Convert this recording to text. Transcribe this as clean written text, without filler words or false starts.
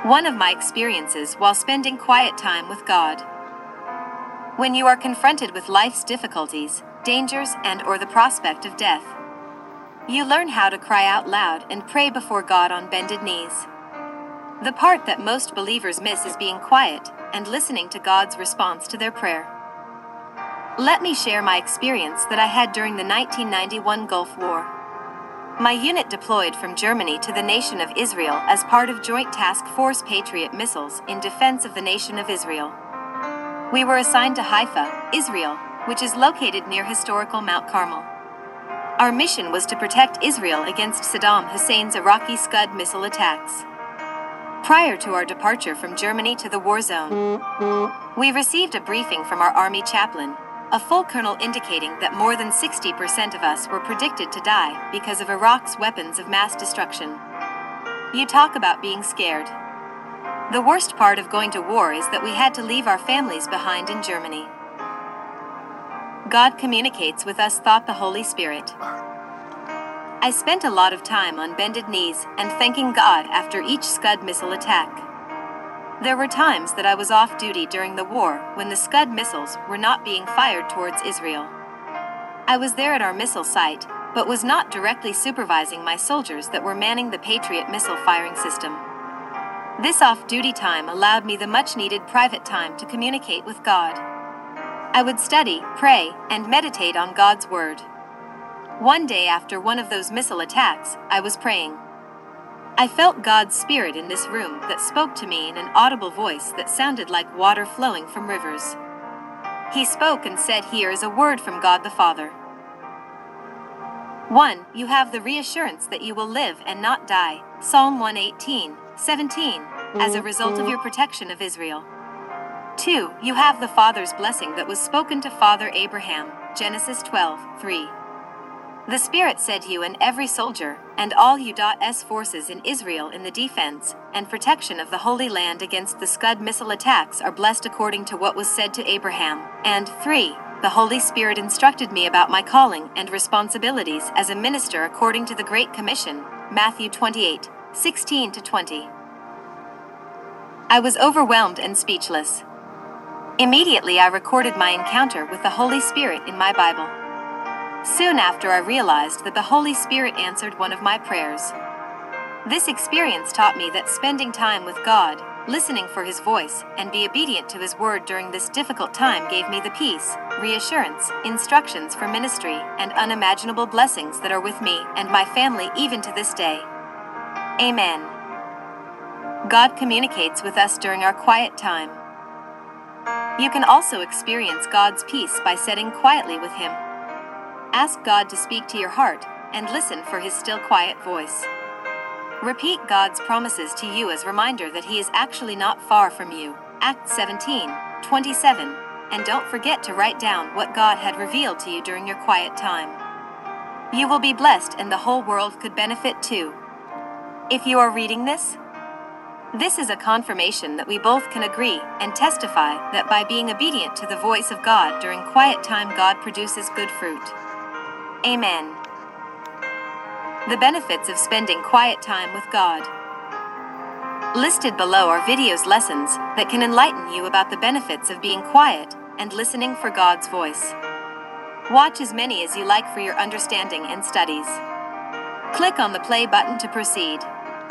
One of my experiences while spending quiet time with God. When you are confronted with life's difficulties, dangers, and/or the prospect of death, you learn how to cry out loud and pray before God on bended knees. The part that most believers miss is being quiet and listening to God's response to their prayer. Let me share my experience that I had during the 1991 Gulf War. My unit deployed from Germany to the nation of Israel as part of Joint Task Force Patriot missiles in defense of the nation of Israel. We were assigned to Haifa, Israel, which is located near historical Mount Carmel. Our mission was to protect Israel against Saddam Hussein's Iraqi Scud missile attacks. Prior to our departure from Germany to the war zone, we received a briefing from our Army chaplain, a full colonel indicating that more than 60% of us were predicted to die because of Iraq's weapons of mass destruction. You talk about being scared. The worst part of going to war is that we had to leave our families behind in Germany. God communicates with us, thought the Holy Spirit. I spent a lot of time on bended knees and thanking God after each Scud missile attack. There were times that I was off duty during the war when the Scud missiles were not being fired towards Israel. I was there at our missile site, but was not directly supervising my soldiers that were manning the Patriot missile firing system. This off-duty time allowed me the much-needed private time to communicate with God. I would study, pray, and meditate on God's Word. One day after one of those missile attacks, I was praying. I felt God's Spirit in this room that spoke to me in an audible voice that sounded like water flowing from rivers. He spoke and said, "Here is a word from God the Father. 1. You have the reassurance that you will live and not die, Psalm 118:17, as a result of your protection of Israel. 2. You have the Father's blessing that was spoken to Father Abraham, Genesis 12:3. The Spirit said you and every soldier, and all U.S. forces in Israel in the defense and protection of the Holy Land against the Scud missile attacks are blessed according to what was said to Abraham. And 3. The Holy Spirit instructed me about my calling and responsibilities as a minister according to the Great Commission, Matthew 28:16-20. I was overwhelmed and speechless. Immediately I recorded my encounter with the Holy Spirit in my Bible. Soon after I realized that the Holy Spirit answered one of my prayers. This experience taught me that spending time with God, listening for His voice, and be obedient to His word during this difficult time gave me the peace, reassurance, instructions for ministry, and unimaginable blessings that are with me and my family even to this day. Amen. God communicates with us during our quiet time. You can also experience God's peace by sitting quietly with Him. Ask God to speak to your heart and listen for His still quiet voice. Repeat God's promises to you as reminder that He is actually not far from you, Acts 17:27, and don't forget to write down what God had revealed to you during your quiet time. You will be blessed and the whole world could benefit too. If you are reading this is a confirmation that we both can agree and testify that by being obedient to the voice of God during quiet time, God produces good fruit. Amen. The benefits of spending quiet time with God. Listed below are videos lessons that can enlighten you about the benefits of being quiet and listening for God's voice. Watch as many as you like for your understanding and studies. Click on the play button to proceed.